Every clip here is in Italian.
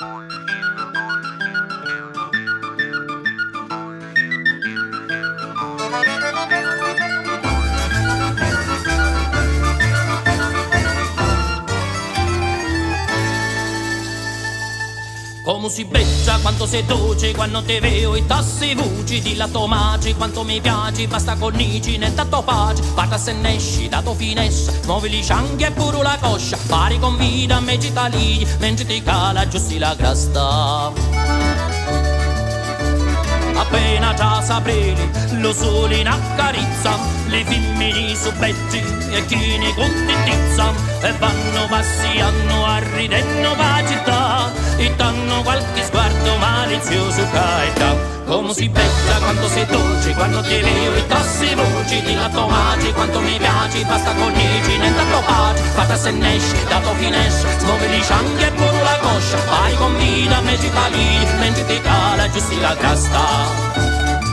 Come si beccia, quanto sei dolce, quando te vedo e tassi voci, di lato magi, quanto mi piaci, basta cornici, ne tanto pace, parta se ne esci, dato finestra, muovi li cianghi e pure la coscia, pari con vita, me gita lì, mentre ti cala giusti la crasta. Appena già sapreli, lo sole in accarizza, le femmini subbetti e chi ne contentizza, e vanno passiando a ridendo la città, e danno qualche sguardo malizioso caetà. Come si becca, quanto sei dolce, quando ti vedo e tassi voci, di lato magi, quanto mi piaci, basta cornici, ne tanto pace, fatta se ne esci, dato finestra, smuove li cianghi e pure la coscia, pari con vita, me gita lì, mentre ti cala giusti la crasta.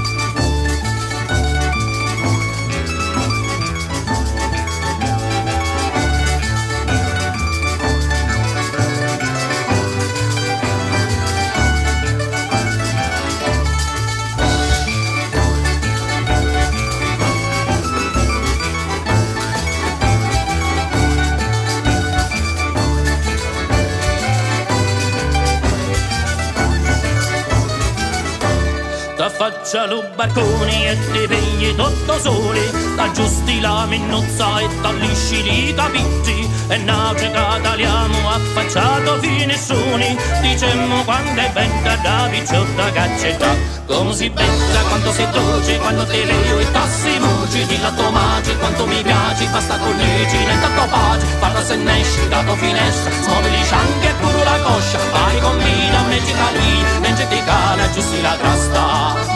Faccia lo barconi e ti vegli tutto sole, t'aggiusti la minnuzza e t'allisci i capiti, e naviga italiano affacciato finissoni, dicemmo quando è venta da picciotta caccetta. Come si becca, quanto sei dolce, quando ti vedo e tassi voci, di lato magi, quanto mi piaci, basta con leggi, ne tanto pace, parla se ne esci, dato finestra, smuovi li cianghi e pure la coscia, pari con vita, me gita lì, mentre ti cala giusti la crasta.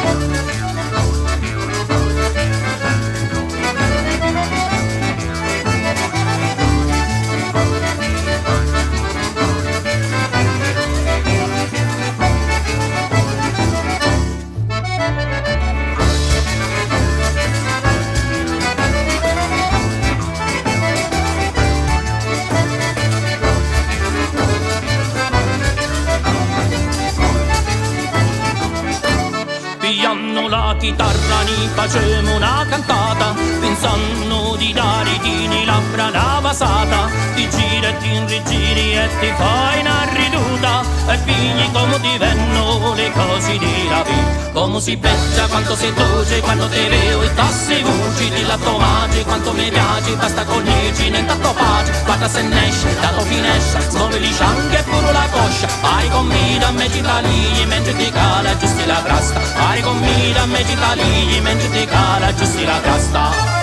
La chitarra ni facemo una cantata, pensando di dare tini labbra una vasata, ti giri e ti rigiri e ti fai una riduta, e figli come ti vengono le cose di la vita. Come si beccia, quanto sei dolce, quando ti vedo e tassi voci, di lato magi, quanto mi piaci, basta cornici, ne tanto pace, guarda se ne esce, dato finestra, smuove li cianghi e pure la coscia, pari con vita, me gita lì, mentre ti cala giusti la crasta, pari con vita, me gita lì, mentre ti cala giusti la crasta.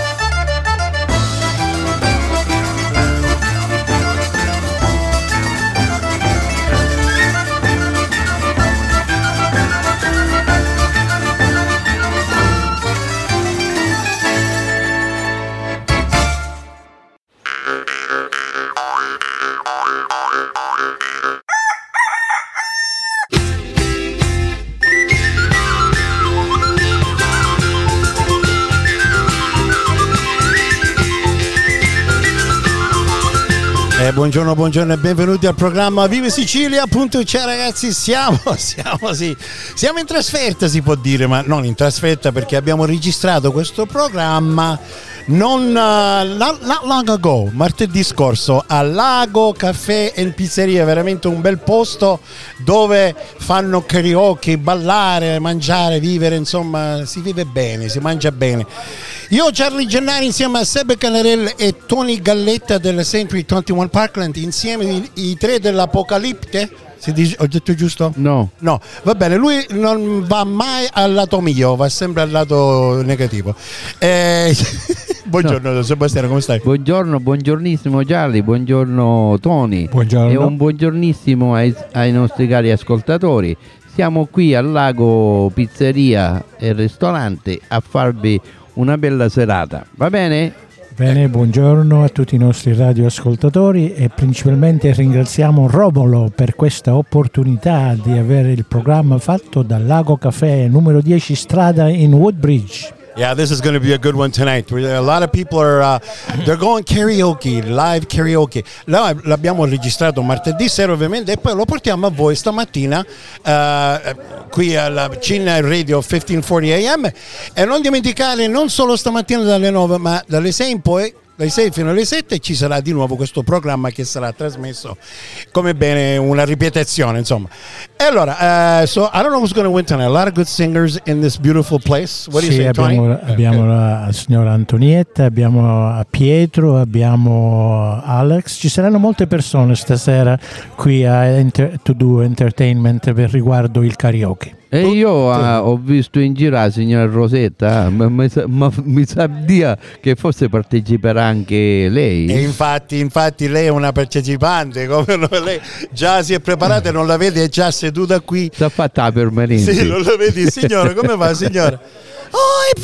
Buongiorno e benvenuti al programma Vive Sicilia. Ciao ragazzi, siamo in trasferta, si può dire, ma non in trasferta perché abbiamo registrato questo programma non long ago, martedì scorso, al Lago Caffè e Pizzeria, veramente un bel posto dove fanno karaoke, ballare, mangiare, vivere, insomma si vive bene, si mangia bene. Io, Charlie Gennari, insieme a Seb Canarella e Tony Galletta della Century 21 Parkland, insieme i tre dell'Apocalipte. Si dice, ho detto giusto? No, va bene, lui non va mai al lato mio, va sempre al lato negativo. Buongiorno, no. Sebastiano, come stai? Buongiornissimo Charlie, buongiorno Tony. Buongiorno. E un buongiornissimo ai nostri cari ascoltatori. Siamo qui al Lago Pizzeria e Ristorante a farvi una bella serata, va bene? Bene, buongiorno a tutti i nostri radioascoltatori e principalmente ringraziamo Romolo per questa opportunità di avere il programma fatto dal Lago Caffè numero 10 strada in Woodbridge. Yeah, this is going to be a good one tonight. A lot of people are they're going karaoke, live karaoke. L'abbiamo registrato martedì sera ovviamente e poi lo portiamo a voi stamattina qui alla CIN Radio 1540 AM e non dimenticare non solo stamattina dalle 9 ma dalle 6 in poi, dalle 6 fino alle 7 ci sarà di nuovo questo programma che sarà trasmesso come bene una ripetizione, insomma. E allora, so I don't know who's going to win tonight. A lot of good singers in this beautiful place. What do you say, Tony? Abbiamo la signora Antonietta, abbiamo Pietro, abbiamo Alex. Ci saranno molte persone stasera qui a To Do Entertainment per riguardo il karaoke. E io ho visto in giro la signora Rosetta, ma mi sa dire che forse parteciperà anche lei. E infatti lei è una partecipante, come lei già si è preparata e non la vedi, è già seduta qui. Si è fatta la permanente. Sì, non la vedi, signora, come va, signora? Oh, è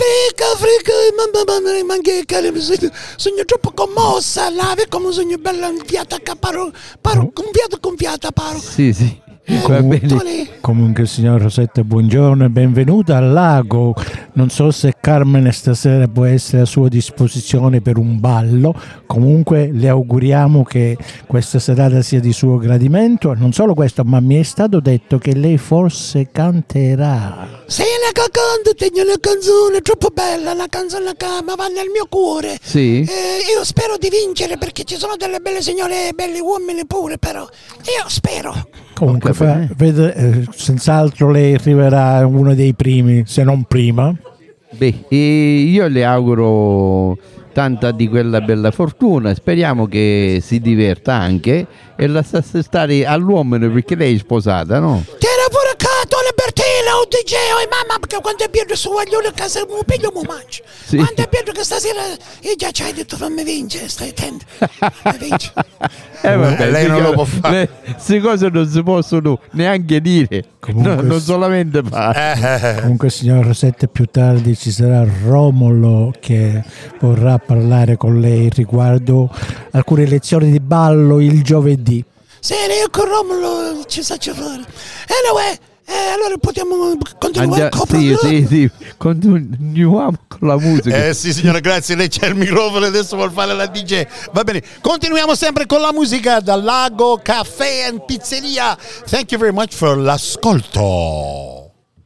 mamma, sogno troppo commossa, là, come sogno bella infiata, paro, confiata, paro. Sì. Comunque signor Rosetta, buongiorno e benvenuta al lago. Non so se Carmen stasera può essere a sua disposizione per un ballo. Comunque le auguriamo che questa serata sia di suo gradimento. Non solo questo, ma mi è stato detto che lei forse canterà. Sì, la canto, tengo una canzone troppo bella, la canzone che mi va nel mio cuore. Sì. Io spero di vincere perché ci sono delle belle signore e belli uomini pure, però io spero. Comunque senz'altro lei arriverà uno dei primi, se non prima. Beh, io le auguro tanta di quella bella fortuna, speriamo che si diverta anche e la sa stare all'uomo perché lei è sposata, no? Tira pure cato le Bertina o DJ o mamma perché quando è pieno su voglio che se mi piglio mi mangio. Sì. Quando è pieno che stasera io già ci hai detto fammi vincere, stai attento. Fammi vincere. Vabbè, lei non lo può fare. Queste cose non si possono neanche dire, non solamente fare. Comunque signor Rosetta, più tardi ci sarà Romolo che vorrà parlare con lei riguardo alcune lezioni di ballo il giovedì. Sì, io con Romolo ci faccio fare. Anyway, allora possiamo continuare con il programma? Sì, continuiamo con la musica. Sì signora, grazie, lei c'è il microfono, adesso vuol fare la DJ. Va bene, continuiamo sempre con la musica dal Lago Caffè and Pizzeria. Thank you very much for l'ascolto.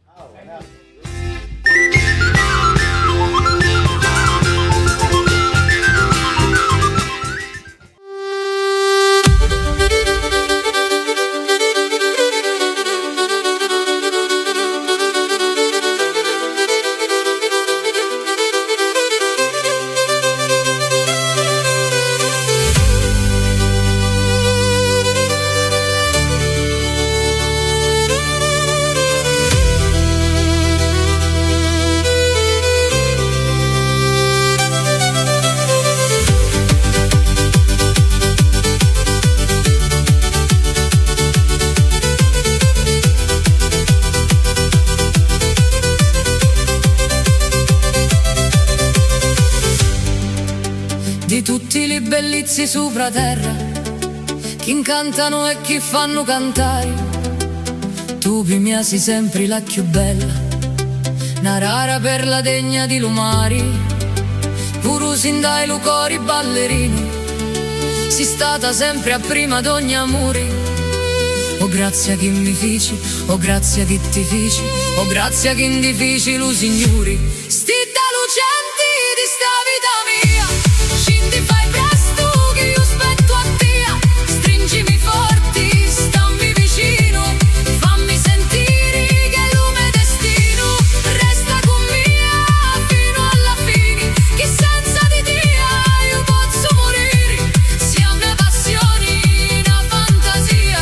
Bellizi sopra terra, chi incantano e chi fanno cantare. Tu per me sei sempre la più bella, una rara perla degna di lumari. Puru sin dai lucori ballerini, sei stata sempre a prima d'ogni amore. Oh grazie a chi mi fici, oh grazie a chi ti fici, oh grazie a chi in difficili lo signori. Sti da lucenti di sta vita mia, scendi fai presto che io aspetto a te. Stringimi forti, stammi vicino, fammi sentire che lume destino resta con mia fino alla fine, che senza di te io posso morire. Sia una passione, una fantasia,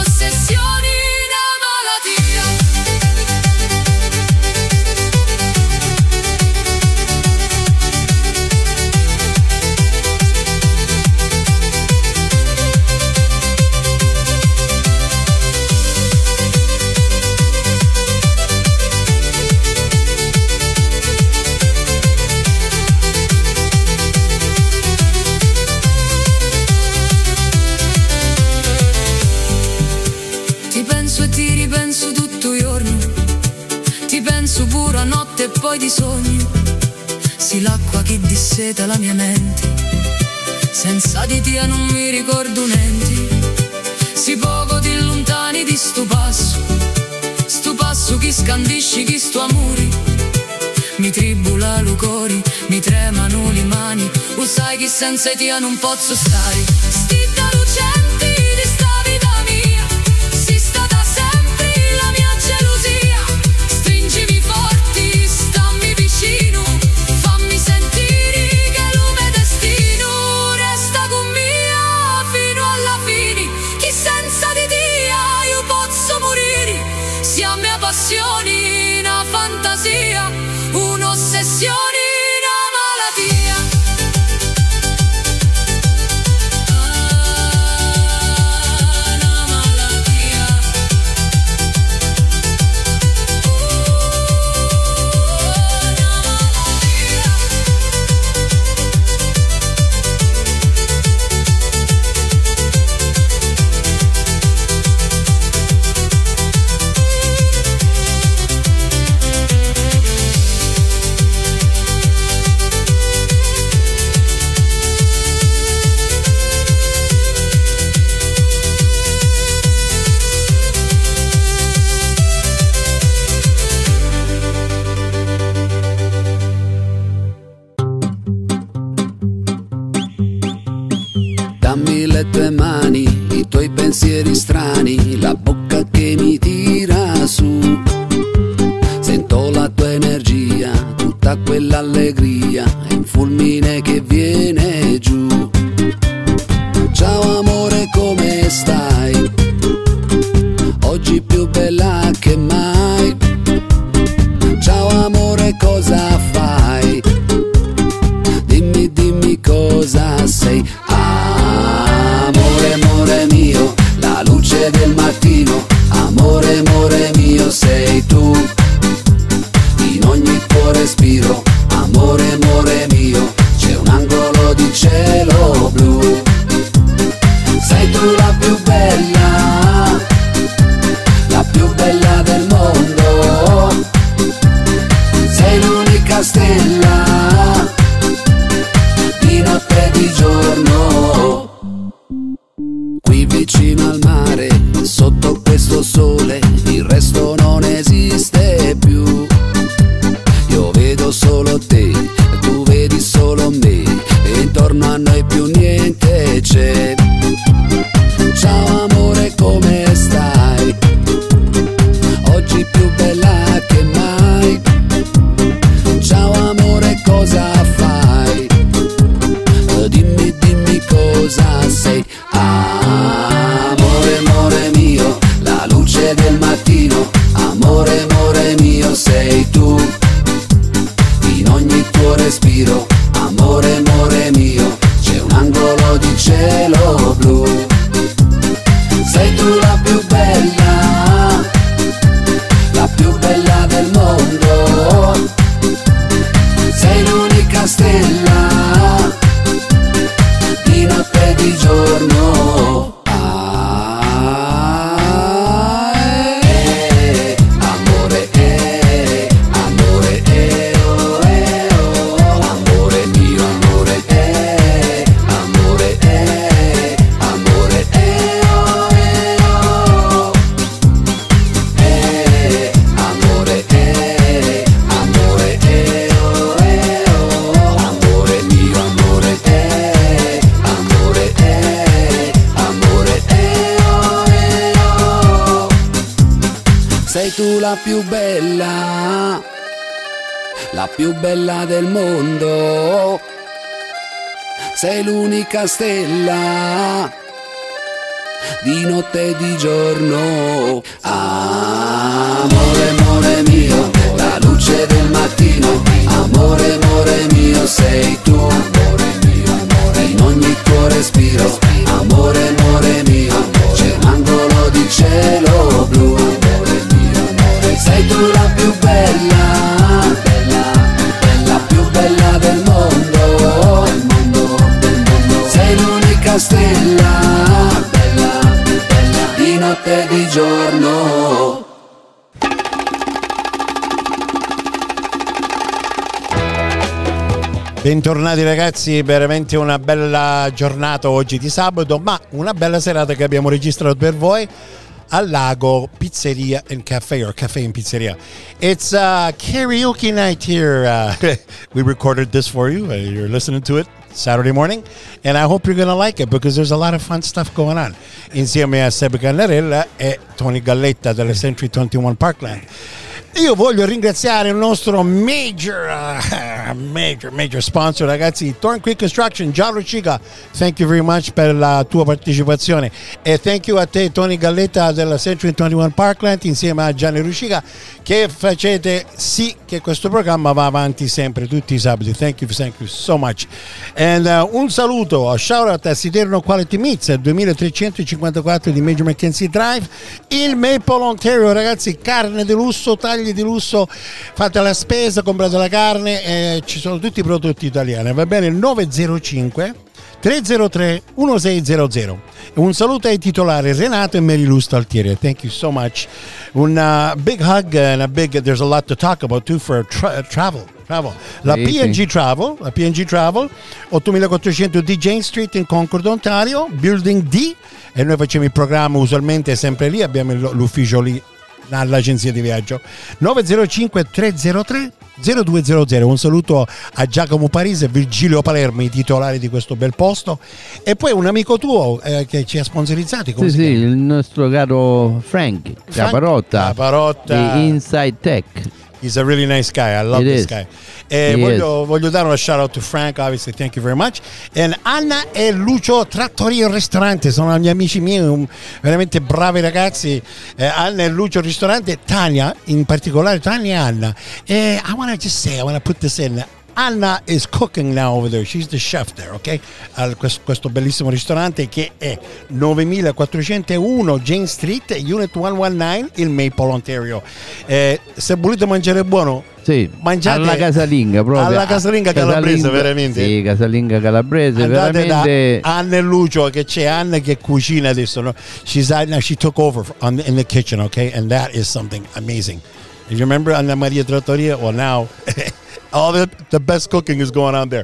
un'ossessione, una malattia. oscuro a notte e poi di sogni. Sì, l'acqua che disseta la mia mente, senza di te non mi ricordo niente. Si poco ti lontani di sto passo che scandisci chi sto amori. Mi tribula lo cori, mi tremano le mani, lo sai che senza te non posso stare. Stita lucenti di sta vita mia, si stata sempre la mia gelosia. Stringimi forti, stammi vicino, fammi sentire che lume destino resta con mia fino alla fine. Chi senza di Dio io posso morire, sia mia passione, una fantasia, un'ossessione, una malattia. Una malattia. Dammi le tue mani, i tuoi pensieri strani, la bocca che mi tira su. Sento la tua energia, tutta quell'allegria, è un fulmine che viene giù. Ciao amore, come stai? Oggi più bella che mai. Ciao amore, cosa fai? Dimmi, dimmi cosa sei. Amore, amore mio, la luce del mattino. Amore, amore mio, sei tu. In ogni tuo respiro. Amore, amore mio, c'è un angolo di cielo blu. Sei tu la più bella del mondo. Sei l'unica stella, di notte e di giorno. Qui vicino al mare, sotto questo sole, il resto non esiste più. Io vedo solo te, tu vedi solo me, e intorno a noi più niente c'è. Ciao amore, come stai? Oggi più bella che mai. Ciao amore, cosa fai? Dimmi, dimmi cosa sei. Amore, amore mio, la luce del mattino. Amore, amore mio, sei tu. In ogni tuo respiro. Amore, amore mio, c'è un angolo di cielo blu. Sei tu la più bella del mondo. Sei l'unica stella, di notte e di giorno. Amore, amore, oh, amore mio, amore, amore, amore, oh, amore, amore, amore mio, amore, amore, amore, sei tu la più bella del mondo. Sei l'unica stella, di notte e di giorno. Amore, amore mio, la luce del mattino. Amore, amore mio, sei tu. In ogni tuo respiro. Amore, amore mio, c'è un angolo di cielo blu. Sei tu la più bella, la più bella del mondo. Sei l'unica stella, di notte. notte e di giorno. Bentornati ragazzi, veramente una bella giornata oggi di sabato, ma una bella serata che abbiamo registrato per voi al Lago Pizzeria and Cafe, or Cafe and Pizzeria. It's karaoke night here. We recorded this for you. You're listening to it Saturday morning, and I hope you're going to like it because there's a lot of fun stuff going on. Insieme a Seb Cannarella e Tony Galletta della Century 21 Parkland. Io voglio ringraziare il nostro major sponsor, ragazzi, Thorn Creek Construction. Gianlu Cica, thank you very much per la tua partecipazione, e thank you a te Tony Galletta della Century 21 Parkland insieme a Gianni Ruscica, che facete sì che questo programma va avanti sempre tutti i sabati. Thank you so much. And un saluto, a shout out a Siderno Quality Meats 2354 di Major Mackenzie Drive in Maple, Ontario. Ragazzi, carne di lusso, tagli di lusso, fate la spesa, comprate la carne, ci sono tutti i prodotti italiani, va bene? 905 303 1600. Un saluto ai titolari Renato e Mary Lou Staltieri. Thank you so much. Un big hug and there's a lot to talk about too for travel. La PNG Travel 8400 di Jane Street in Concord, Ontario, Building D, e noi facciamo il programma usualmente sempre lì, abbiamo l'ufficio lì all'agenzia di viaggio. 905 303 0200. Un saluto a Giacomo Parisi e Virgilio Palermo, i titolari di questo bel posto, e poi un amico tuo che ci ha sponsorizzati. Sì, il nostro caro Frank Caparotta di Inside Tech. He's a really nice guy. I love this guy. Voglio dare una shout out to Frank, obviously. Thank you very much. And Anna e Lucio Trattoria e Ristorante sono gli amici miei, veramente bravi ragazzi. Anna e Lucio Ristorante, Tania in particolare, Tania e Anna. I want to put this in. Anna is cooking now over there. She's the chef there, ok? Questo bellissimo ristorante che è 9401 Jane Street, Unit 119 in Maple, Ontario. Se volete mangiare buono, sì, mangiate alla casalinga, proprio alla casalinga calabrese, veramente. Sì, casalinga calabrese. Andate veramente. Da Anna e Lucio, che c'è Anna che cucina adesso, no? She took over in the kitchen, ok? And that is something amazing. If you remember Anna Maria Trattoria, well now all the best cooking is going on there.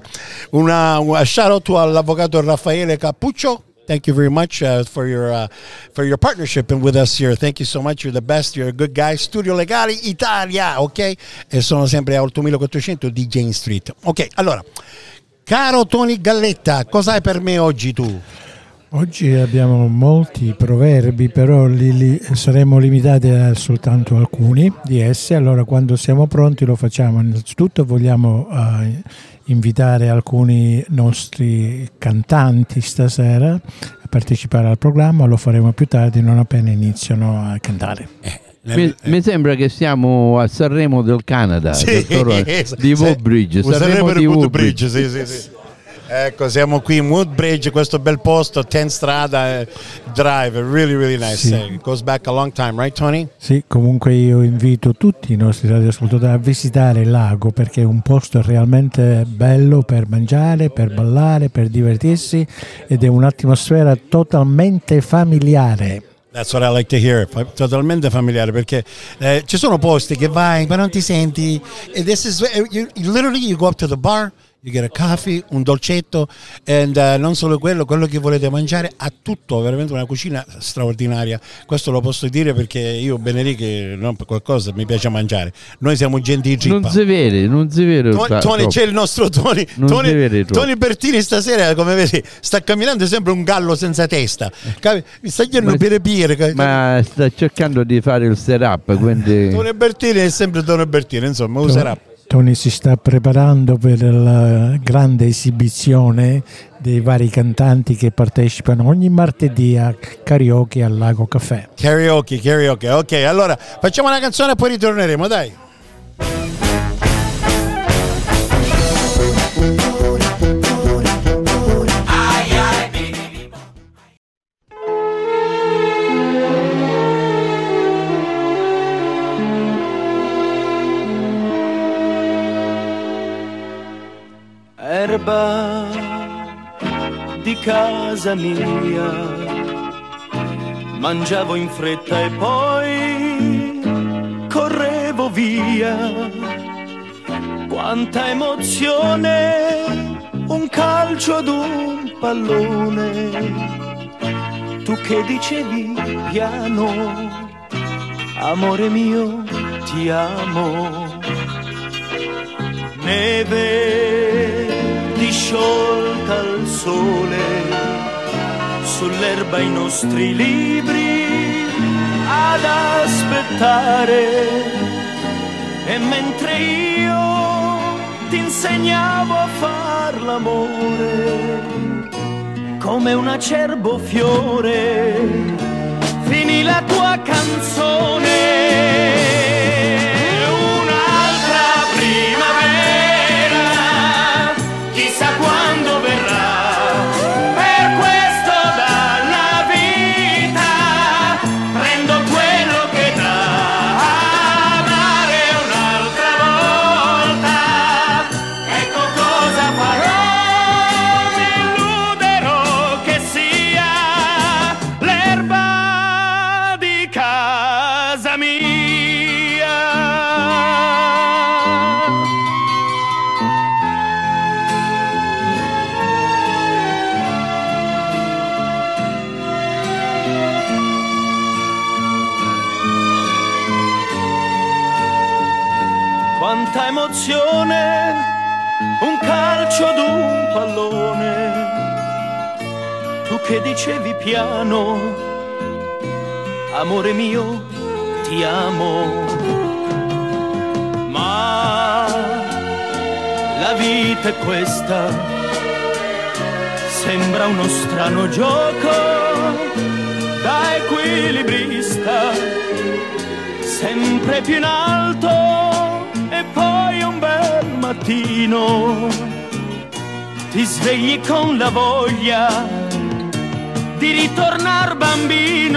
A shout out to all'avvocato Raffaele Cappuccio. Thank you very much for your partnership and with us here. Thank you so much. You're the best. You're a good guy. Studio Legali Italia, ok? E sono sempre a 8400 di Jane Street. Ok, allora, caro Tony Galletta, cosa hai per me oggi tu? Oggi abbiamo molti proverbi, però li saremo limitati a soltanto alcuni di essi. Allora, quando siamo pronti lo facciamo. Innanzitutto vogliamo invitare alcuni nostri cantanti stasera a partecipare al programma. Lo faremo più tardi, non appena iniziano a cantare. Mi sembra che siamo a Sanremo del Canada, sì, di Woodbridge. Sanremo di Woodbridge. Sì. Ecco, siamo qui in Woodbridge, questo bel posto, 10 Strada Drive, really really nice. Sì. It goes back a long time, right Tony? Sì, comunque io invito tutti i nostri radioascoltatori a visitare il lago, perché è un posto realmente bello per mangiare, per ballare, per divertirsi, ed è un'atmosfera totalmente familiare. That's what I like to hear. Totalmente familiare, perché ci sono posti che vai ma non ti senti, and this is you go up to the bar, you get a coffee, un dolcetto, and non solo quello che volete mangiare, ha tutto, veramente una cucina straordinaria. Questo lo posso dire perché io, Beneriche, non per qualcosa, mi piace mangiare. Noi siamo gente di trippa. Non si vede. Tony, c'è il nostro Tony Bertini stasera, come vedi, sta camminando sempre un gallo senza testa. Mi sta chiedendo piere. Ma sta cercando di fare il setup, quindi Tony Bertini è sempre Tony Bertini, insomma, userà. Tony si sta preparando per la grande esibizione dei vari cantanti che partecipano ogni martedì a karaoke al Lago Caffè. Karaoke. Ok, allora facciamo una canzone e poi ritorneremo, dai. Erba di casa mia, mangiavo in fretta e poi correvo via. Quanta emozione, un calcio ad un pallone. Tu che dicevi piano, amore mio, ti amo. Neve disciolta al sole, sull'erba i nostri libri ad aspettare. E mentre io ti insegnavo a far l'amore, come un acerbo fiore, finì la tua canzone. Un'altra primavera, chissà quando verrà. Per questo dalla vita prendo quello che dà. Amare un'altra volta, ecco cosa farò. Mi illuderò che sia l'erba di casa mia. Quanta emozione, un calcio ad un pallone. Tu che dicevi piano, amore mio, ti amo. Ma la vita è questa, sembra uno strano gioco da equilibrista, sempre più in alto. E poi un bel mattino ti svegli con la voglia di ritornar bambino.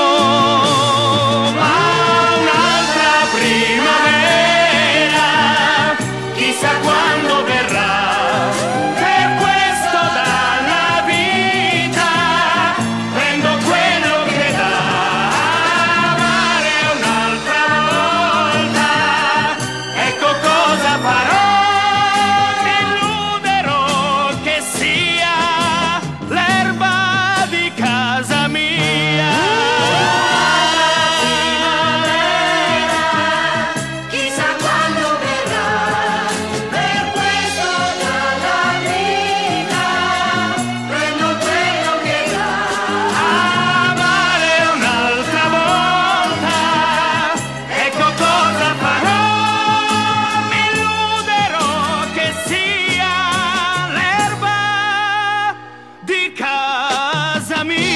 Ma un'altra primavera, chissà quando verrà. Per questo dalla vita prendo quello che dà. Amare un'altra volta, ecco cosa farò. Mi illuderò che sia l'erba di casa mia. Chissà quando verrà, per questo dalla vita prendo quello che dà. Amare un'altra volta, ecco cosa farò. Mi illuderò che sia l'erba di casa mia.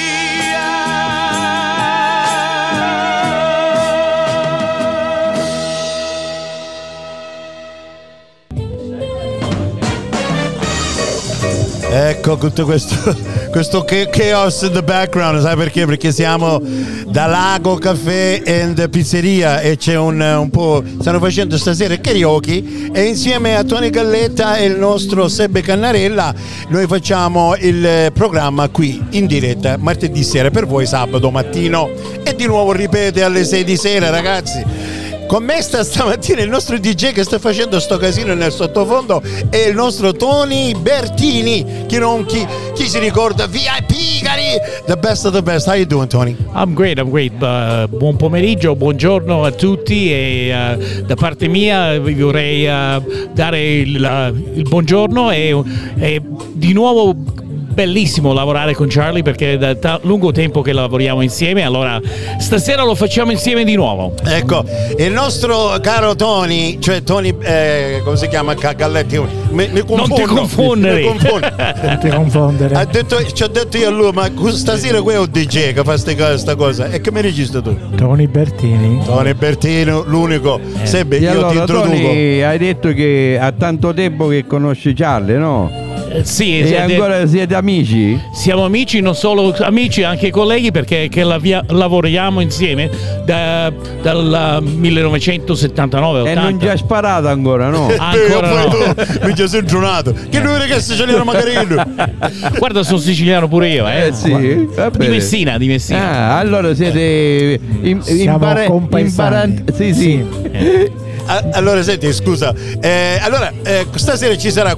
Ecco tutto questo chaos in the background, sai perché? Perché siamo da Lago Caffè and Pizzeria e c'è un po', stanno facendo stasera karaoke e insieme a Tony Galletta e il nostro Sebbe Cannarella noi facciamo il programma qui in diretta martedì sera per voi, sabato mattino e di nuovo ripete alle 6 di sera, ragazzi. Con me stamattina il nostro DJ che sta facendo sto casino nel sottofondo è il nostro Tony Bertini. Chi si ricorda? VIP, cari! The best of the best. How you doing, Tony? I'm great. Buon pomeriggio, buongiorno a tutti e da parte mia vi vorrei dare il buongiorno e di nuovo bellissimo lavorare con Charlie perché è da lungo tempo che lavoriamo insieme, allora stasera lo facciamo insieme di nuovo. Ecco, il nostro caro Tony, cioè Tony, come si chiama? Galletti, mi confondo. Non ti confondere. Non ti confondere. Ci ho detto io a lui, ma stasera qui è un DJ che fa sta cosa. E che mi registro tu? Tony Bertini. Tony Bertini, l'unico. Sebbe, E io allora, ti introduco. Tony, hai detto che ha tanto tempo che conosci Charlie, no? Sì, e ancora siete amici? Siamo amici, non solo amici, anche colleghi, perché lavoriamo insieme dal 1979-80. E non ci hai sparato ancora, no? Ancora no. Mi ci sei giornato. Che lui che siciliano Macarino. Guarda, sono siciliano pure io, sì, di Messina. Ah, allora siete sì. Allora senti, scusa, allora stasera ci sarà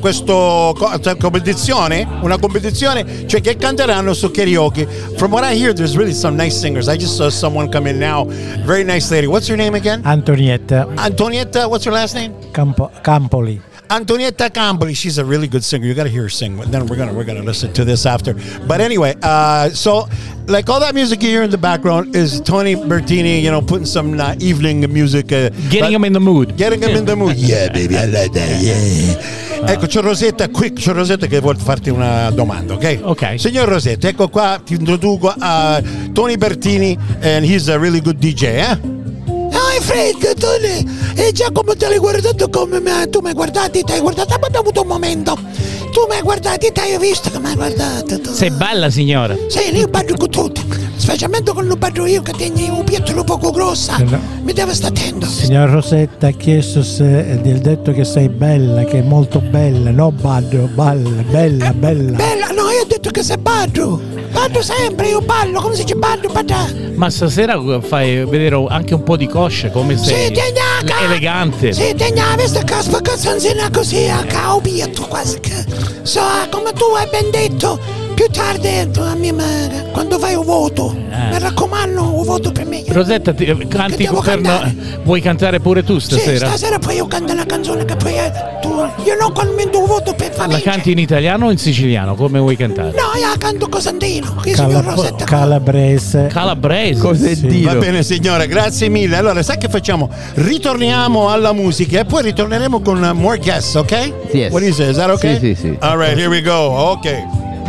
una competizione, cioè che canteranno su karaoke. From what I hear, there's really some nice singers. I just saw someone come in now, very nice lady. What's your name again? Antonietta. What's your last name? Campoli. Antonietta Campoli, she's a really good singer. You got to hear her sing. Then we're gonna listen to this after. But anyway, so like all that music you hear in the background is Tony Bertini, putting some evening music, getting him in the mood. Getting him in the mood. Yeah, baby, I like that. Yeah. Ecco, c'è Rosetta che vuole farti una domanda, ok? Ok. Signor Rosetta, ecco qua ti introduco a Tony Bertini, and he's a really good DJ, eh? Fred, Tony, e già come te l'hai guardato, come tu mi hai guardato, ti hai guardato, ma ho avuto un momento. Tu mi hai guardato e ti hai visto che mi hai guardato. Tu. Sei bella, signora. Sì, io parlo con tutti, specialmente con lo parlo io che tengo un piettolo poco grossa. Mi deve stare attento. Signor Rosetta ha chiesto se del detto che sei bella, che è molto bella, no bella. Bella, no, io ho detto che sei ballo. Ballo sempre, io ballo, come si dice ballo, Ma stasera fai vedere anche un po' di coscia, come sei elegante. Sì, tegna questa canzonina così a caopietto quasi che. So, come tu hai ben detto, più tardi quando fai un voto, mi raccomando, un voto per me. Rosetta, vuoi cantare pure tu stasera? Sì, stasera poi io canto la canzone che poi io non commento un voto per famiglia. La canti in italiano o in siciliano? Come vuoi cantare? No, io canto cosentino. Calabrese. Cosentino. Sì. Va bene signore, grazie mille. Allora, sai che facciamo? Ritorniamo alla musica e poi ritorneremo con more guests, ok? Yes. What do you say? Is that okay? Sì. All right, here we go. Ok.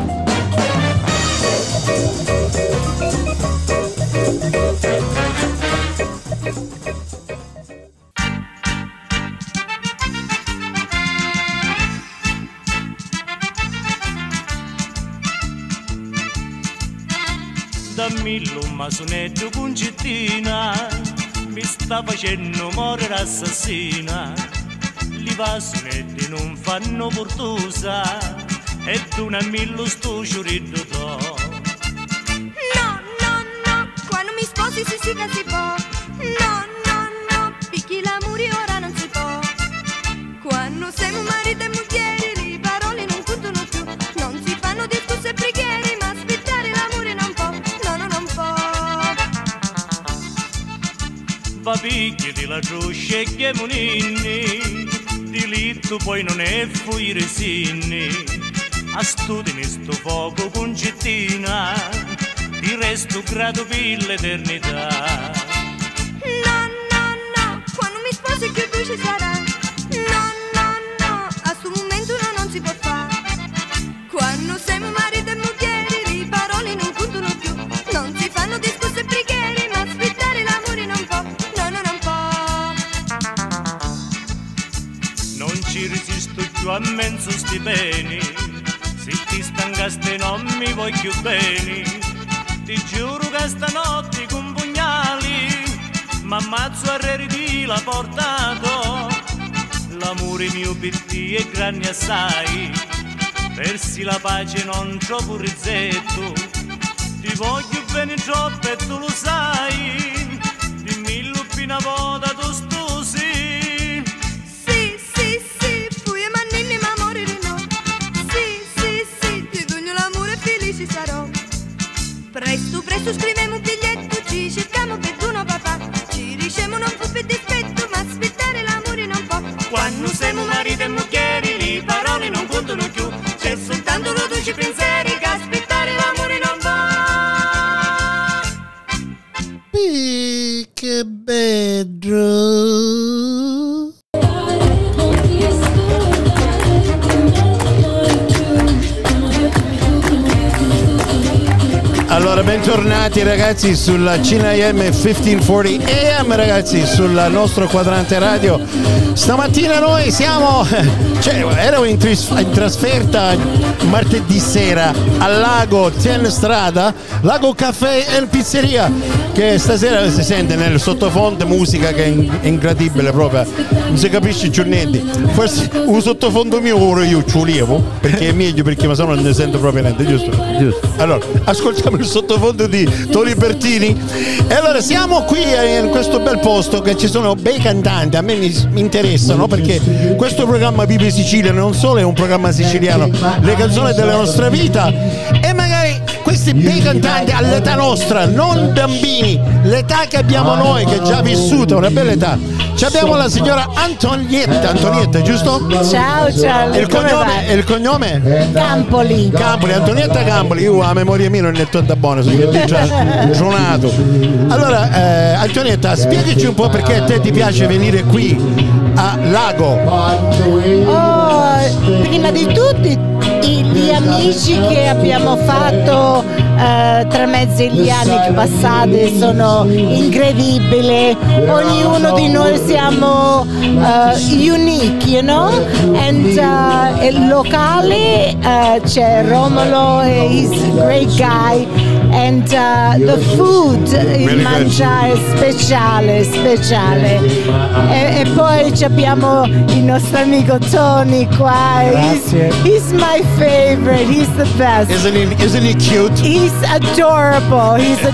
Dammi l'umma sonetto concettina, mi sta facendo morire assassina. Li vasonetti non fanno portosa, e tu non mi lo sto giurando to. No, quando mi sposi si che si può. No, picchi l'amore ora non si può. Quando siamo marito e moglie, le parole non contano più. Non si fanno discorsi e preghiere, ma aspettare l'amore non può. No, non può. Va picchi di la gioscia e che moninni, di litto poi non è fuire sinni. A studi sto fuoco concettina, di resto grado per l'eternità. No, quando mi sposi che tu ci sarà. No, a sto momento non si può fare. Quando siamo marito e moglie, le parole non contano più. Non si fanno discorsi e preghiere, ma aspettare l'amore non può. No, non può. Non ci resisto più a mezzo sti beni, se ti stancaste non mi voglio bene. Ti giuro che stanotte con pugnali m'ammazzo a di l'ha portato. L'amore mio per te è grande assai, persi la pace non trovo rizzetto. Ti voglio bene troppo e tu lo sai, dimmi l'uppina volta tu stusi. Sì, fui e mannini ma morirò. Sì, ti dogno l'amore e felice sarò. Presto scriviamo un biglietto, ci cerchiamo per uno papà. Ci diciamo non fu per dispetto, ma aspettare l'amore non può. Quando siamo marito e moglie, le parole non contano più. C'è soltanto lo dolce pensieri che aspettare l'amore non va. Che bello. Allora, bentornati bentornati ragazzi sulla CNIM 1540 AM ragazzi, sul nostro quadrante radio. Stamattina noi siamo, ero in trasferta martedì sera al Lago Strada, Lago Caffè e Pizzeria, che stasera si sente nel sottofondo musica che è incredibile proprio, non si capisce giornetti. Forse un sottofondo mio ora io ci volevo, perché è meglio, perché ma se no non ne sento proprio niente, giusto? Allora, ascoltiamo il sottofondo di Tony Bertini. E allora siamo qui in questo bel posto che ci sono bei cantanti, a me mi interessano, perché questo programma Vive Sicilia non solo è un programma siciliano, le canzoni della nostra vita, e magari questi bei cantanti all'età nostra, non bambini, l'età che abbiamo noi, che è già vissuta, una bella età. Ci abbiamo la signora Antonietta, giusto? Ciao Charlie, il cognome? Campoli, Antonietta Campoli. Io a memoria mia non è tanta buona, sono già suonato. Allora, Antonietta, spiegaci un po' perché a te ti piace venire qui a Lago. Prima di tutti gli amici che abbiamo fatto tra mezzo gli anni passati sono incredibili. Ognuno di noi siamo unique, you know? And il locale c'è Romolo, he's a great guy. And the food, il mangiare speciale. E poi abbiamo il nostro amico Tony qua. He's my favorite. He's the best. Isn't he cute? He's adorable.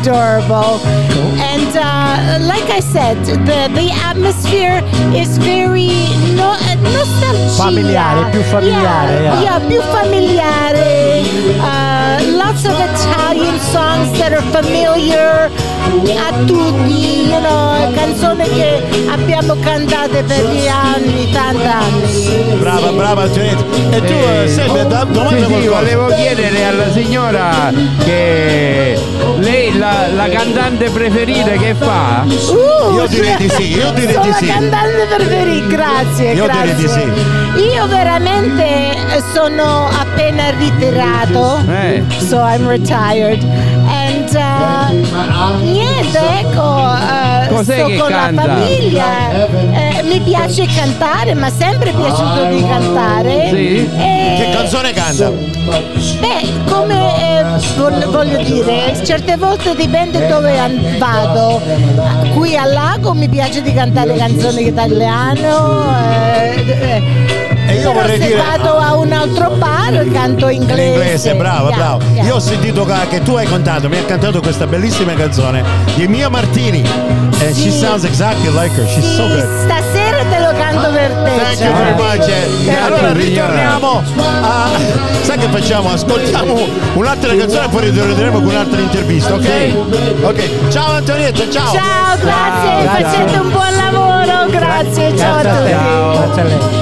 And like I said, the atmosphere is very nostalgia. Più familiare. Yeah, più familiare. Lots of Italian songs that are familiar a tutti, you know, canzoni che abbiamo cantate per gli anni, tanti anni. Brava Antonietta. E tu sempre domanda sì, volevo chiedere alla signora che lei la cantante preferita che fa? Io direi di sì. La cantante preferita, grazie. Direi di sì. Io veramente sono appena ritirato, so I'm retired. And niente, ecco, cos'è sto che con canta? la famiglia, mi piace cantare, mi è sempre piaciuto di cantare. Sì? Che canzone canta? Beh, come voglio dire, certe volte dipende dove vado. Qui al Lago mi piace di cantare canzoni italiane. E io vorrei se dire, vado a un altro bar canto inglese. Bravo. Yeah. Io ho sentito che tu mi hai cantato questa bellissima canzone di Mia Martini. And she sounds exactly like her. She's so good. Stasera te lo canto per te. Thank you very much. Allora ritorniamo a... Sai che facciamo? Ascoltiamo un'altra canzone e poi ritorneremo con un'altra intervista, ok? Ok. Ciao Antonietta, ciao. Ciao, grazie. Facete un buon lavoro. Grazie, ciao a tutti. Grazie a lei.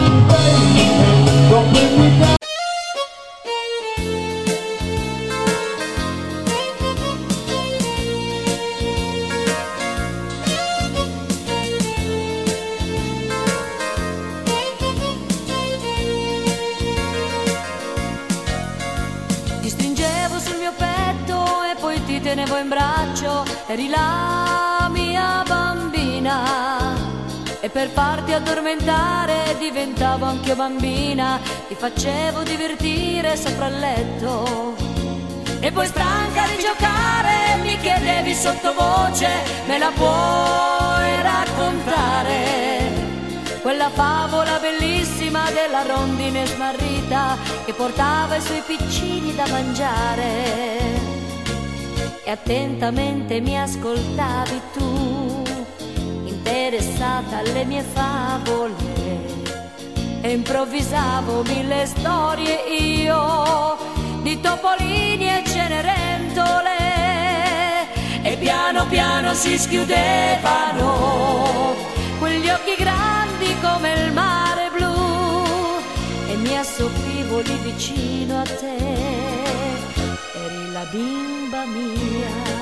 Ti stringevo sul mio petto e poi ti tenevo in braccio, eri la mia bambina. E per farti addormentare diventavo anch'io bambina, ti facevo divertire sopra il letto. E poi stanca di giocare mi chiedevi sottovoce, me la puoi raccontare? Quella favola bellissima della rondine smarrita che portava i suoi piccini da mangiare. E attentamente mi ascoltavi tu, interessata alle mie favole, e improvvisavo mille storie io di topolini e cenerentole, e piano piano si schiudevano quegli occhi grandi come il mare blu, e mi assoppivo lì vicino a te, eri la bimba mia.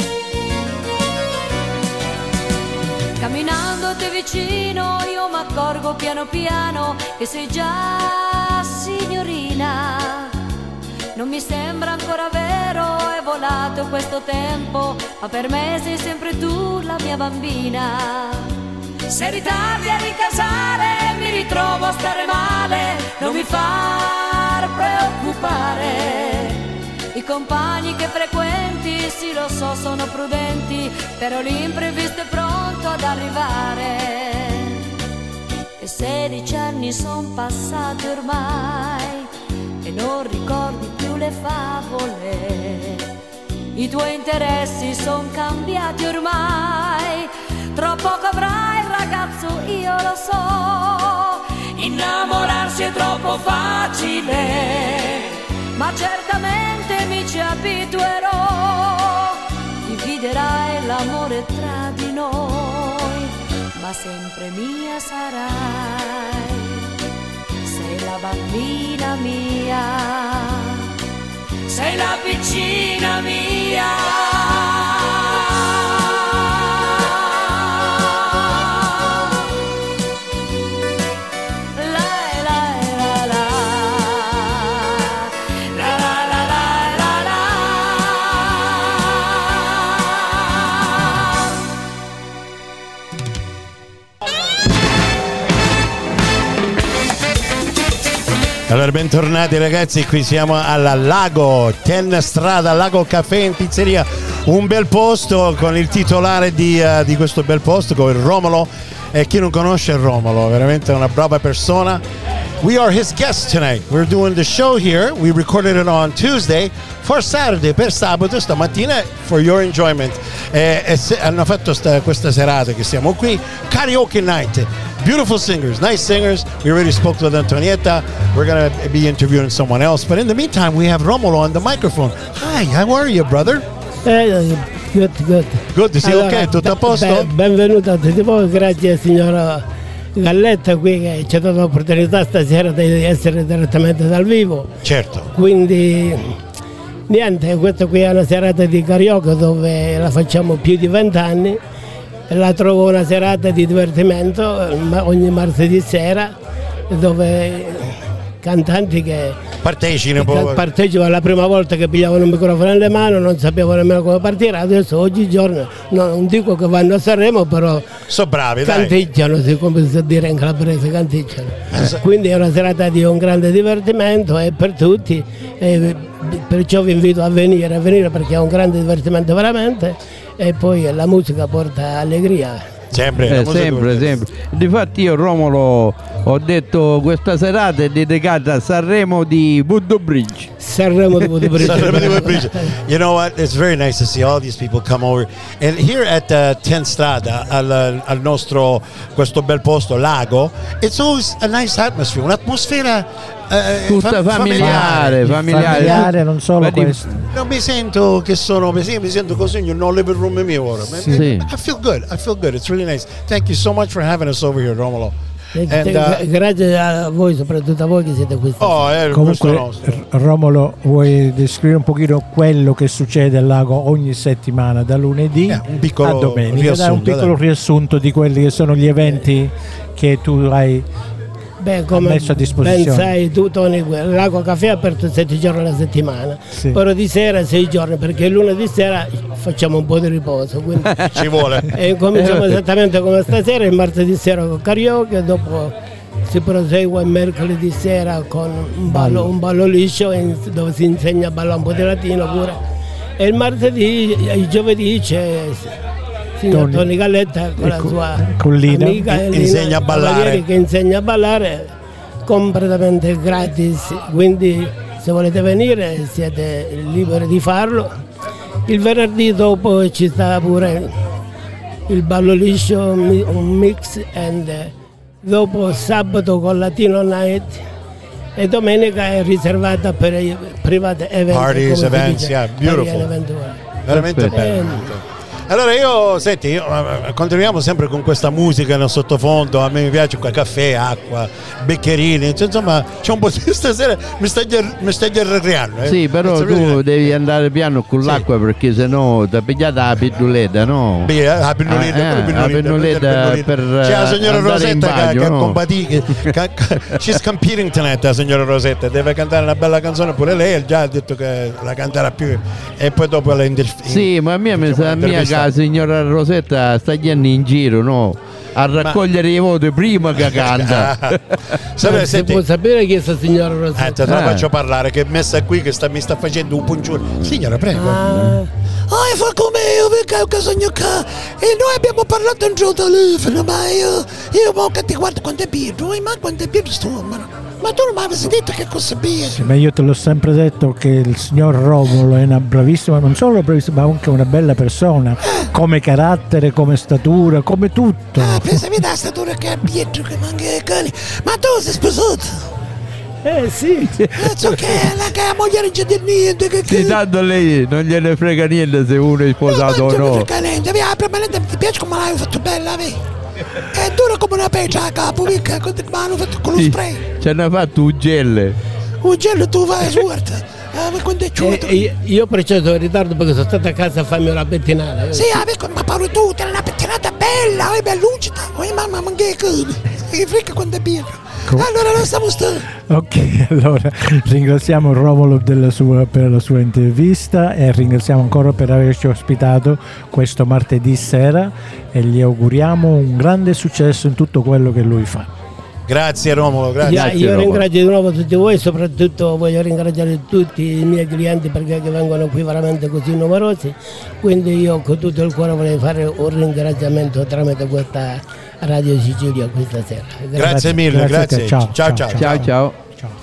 Camminando a te vicino io m'accorgo accorgo piano piano che sei già signorina. Non mi sembra ancora vero, è volato questo tempo, ma per me sei sempre tu la mia bambina. Se ritardi a ricasare mi ritrovo a stare male, non mi far preoccupare. I compagni che frequenti, sì lo so, sono prudenti, però l'imprevisto è pronto ad arrivare. E 16 anni son passati ormai e non ricordi più le favole. I tuoi interessi son cambiati ormai, tra poco avrai il ragazzo, io lo so. Innamorarsi è troppo facile, ma certamente mi ci abituerò. Dividerai l'amore tra di noi, ma sempre mia sarai. Sei la bambina mia, sei la piccina mia. Allora, bentornati ragazzi, qui siamo alla Lago, 10 Strada, Lago Caffè in Pizzeria, un bel posto con il titolare di questo bel posto, con Romolo, e chi non conosce Romolo, veramente una brava persona. We are his guests tonight. We're doing the show here. We recorded it on Tuesday for Saturday, per sabato, stamattina, for your enjoyment. Hanno fatto questa serata che siamo qui, karaoke night. Beautiful singers, nice singers. We already spoke with Antonietta. We're going to be interviewing someone else. But in the meantime, we have Romolo on the microphone. Hi, how are you, brother? Good. Good, sei ok? Tutto a posto? Benvenuto a tutti voi, grazie signora Galletta qui che ci ha dato l'opportunità stasera di essere direttamente dal vivo. Certo. Quindi niente, questa qui è una serata di karaoke dove la facciamo più di 20 anni. La trovo una serata di divertimento ogni martedì sera, dove cantanti che partecipano la prima volta che pigliavano il microfono nelle mani, non sapevano nemmeno come partire. Adesso oggigiorno non dico che vanno a Sanremo, però sono bravi, canticchiano, come si può dire in calabrese, canticchiano. Quindi è una serata di un grande divertimento, è per tutti, e perciò vi invito a venire perché è un grande divertimento veramente. E poi la musica porta allegria. Sempre. Difatti io, Romolo, ho detto questa serata è dedicata a Sanremo di Voodoo Bridge. Sanremo di Voodoo Bridge. You know what? It's very nice to see all these people come over. And here at 10 Strada, al nostro, questo bel posto, Lago, it's always a nice atmosphere, un'atmosfera tutta familiare, non solo questo. Non mi sento che sono, mi sento così, non living room mio ora. Sì. I feel good, it's really nice. Thank you so much for having us over here, Romolo. Grazie a voi, soprattutto a voi che siete qui. Comunque, Romolo, vuoi descrivere un pochino quello che succede al lago ogni settimana, da lunedì a domenica? Dai un piccolo riassunto di quelli che sono gli eventi che tu hai messo a disposizione. Ben sai tu, Tony, il Lago Caffè è aperto 7 giorni alla settimana, però di sera 6 giorni, perché lunedì sera facciamo un po' di riposo, quindi ci vuole. E cominciamo esattamente come stasera, il martedì sera con karaoke, dopo si prosegue il mercoledì sera con un ballo liscio dove si insegna a ballare un po' di latino pure, e il martedì e il giovedì c'è signor Tony Galletta con la sua amica insegna a ballare, che insegna a ballare completamente gratis, quindi se volete venire siete liberi di farlo. Il venerdì dopo ci sta pure il ballo liscio, un mix, e dopo sabato con Latino Night, e domenica è riservata per i privati eventi, parties, events, yeah, beautiful, veramente bello. Allora continuiamo sempre con questa musica nel sottofondo. A me mi piace qua caffè, acqua, beccherini, insomma c'è un po' di stasera mi stai arregliando. Sì, però tu devi andare piano con l'acqua perché sennò ti ha pigliata la pinnuletta, no? La pinnuletta per c'è la signora Rosetta che no? combattì she's competing tonight, la signora Rosetta deve cantare una bella canzone pure lei, già ha detto che la canterà più e poi dopo la sì, ma a me mi sa che la signora Rosetta sta andando in giro, no? A raccogliere i voti prima che canta. Si può sapere chi è questa signora Rosetta? Te la faccio parlare, che è messa qui che mi sta facendo un puncione. Signora, prego. Fa come io, perché sogno qua. E noi abbiamo parlato in giù telefono, ma io che ti guardo quando è birro, ma quando è birro sto, ma tu non mi avessi detto che cosa bere? Sì, ma io te l'ho sempre detto che il signor Romolo è una bravissima, non solo bravissima, ma anche una bella persona, come carattere, come statura, come tutto. Pensavi da statura che è Pietro, che manca i cani. Ma tu sei sposato? Sì. So che la moglie non c'è niente. Sì, tanto lei non gliene frega niente se uno è sposato o no. Non frega niente, ti piace come l'hai fatto bella, vedi? È dura come una peccia a capo, mica, ma l'hanno fatto con lo spray. Ce n'ha fatto un gel. Un gel tu vai suerta. Quando è ciuto. Io ho preceso in ritardo perché sono stato a casa a farmi una pettinata. Sì, ma parlo tu, te una pettinata bella, bella lucida. Mamma, ma che fricca quando è birra. Allora non stiamo stando. Ok, allora ringraziamo Romolo per la sua intervista e ringraziamo ancora per averci ospitato questo martedì sera e gli auguriamo un grande successo in tutto quello che lui fa. Grazie Romolo, grazie. Io ringrazio di nuovo tutti voi, soprattutto voglio ringraziare tutti i miei clienti perché vengono qui veramente così numerosi, quindi io con tutto il cuore vorrei fare un ringraziamento tramite questa Radio Sicilia questa sera. Grazie mille, grazie. Ciao.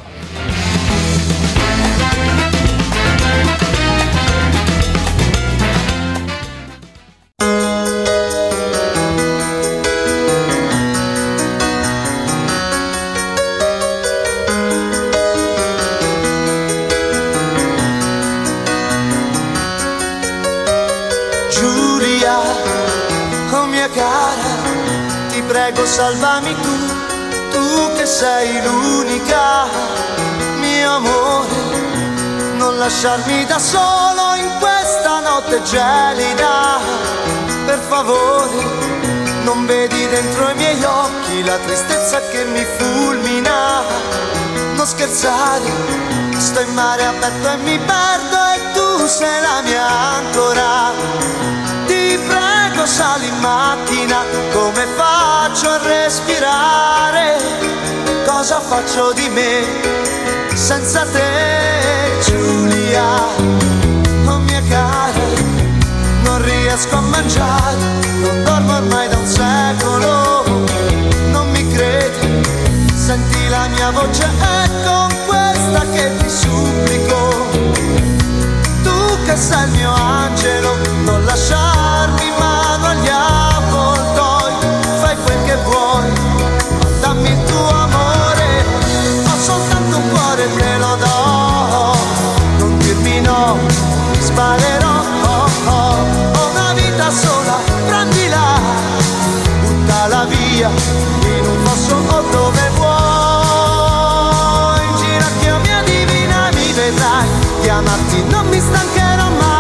Prego salvami tu che sei l'unica, mio amore, non lasciarmi da solo in questa notte gelida, per favore, non vedi dentro i miei occhi la tristezza che mi fulmina, non scherzare, sto in mare aperto e mi perdo e tu sei la mia ancora. Ti prego sali in macchina, come faccio a respirare? Cosa faccio di me senza te, Giulia? Oh mia cara, non riesco a mangiare, non dormo ormai da un secolo, non mi credi, senti la mia voce è con questa che ti supplico, tu che sei il mio angelo, non lasciarmi in mano agli avvoltoi, fai quel che vuoi, ma dammi il tuo amore, ho soltanto un cuore e te lo do, non dirmi no, sparerò, ho una vita sola, prendila, buttala via, in un fosso o dove vuoi, in ginocchio mia divina mi vedrai, chiamarti non mi stancherò mai.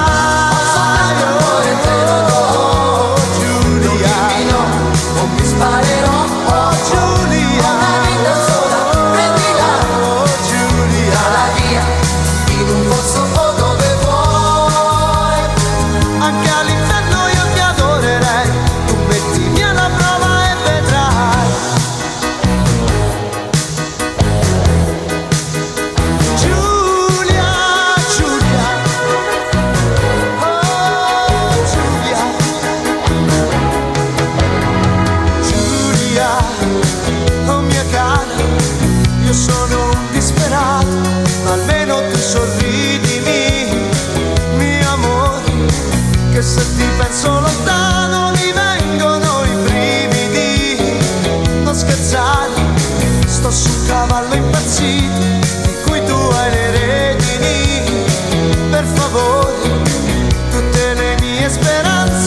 Se ti penso lontano mi vengono i brividi, non scherzare, sto su un cavallo impazzito di cui tu hai le redini, per favore, tutte le mie speranze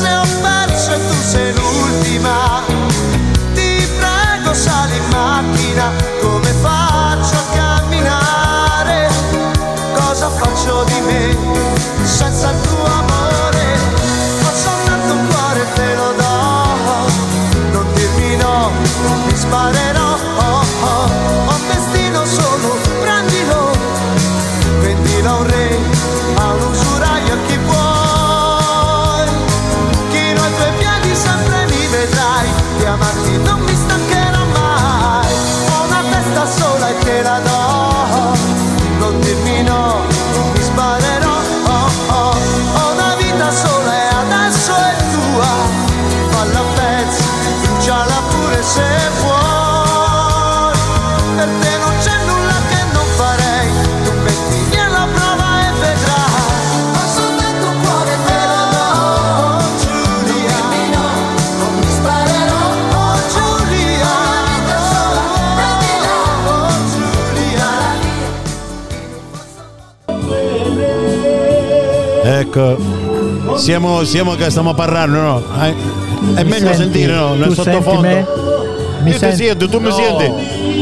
Ecco, siamo che stiamo parlando, no? È meglio senti? sentire, no? Nel Tu senti sottofondo. me? Io ti sento, tu mi senti?